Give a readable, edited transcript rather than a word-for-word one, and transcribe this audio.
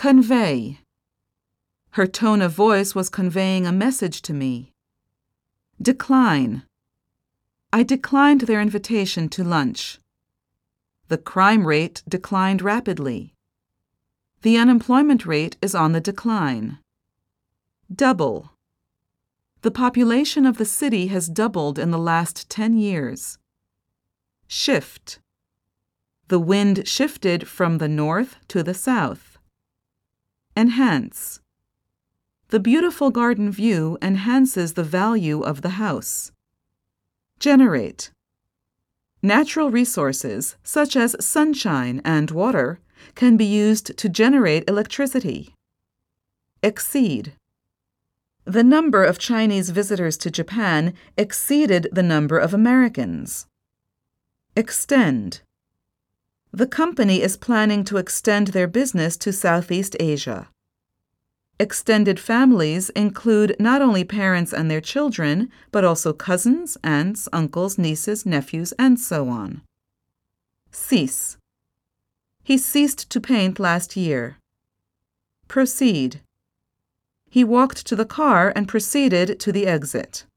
Convey. Her tone of voice was conveying a message to me. Decline. I declined their invitation to lunch. The crime rate declined rapidly. The unemployment rate is on the decline. Double. The population of the city has doubled in the last 10 years. Shift. The wind shifted from the north to the south. Enhance. The beautiful garden view enhances the value of the house. Generate. Natural resources, such as sunshine and water, can be used to generate electricity. Exceed. The number of Chinese visitors to Japan exceeded the number of Americans. Extend. The company is planning to extend their business to Southeast Asia. Extended families include not only parents and their children, but also cousins, aunts, uncles, nieces, nephews, and so on. Cease. He ceased to paint last year. Proceed. He walked to the car and proceeded to the exit.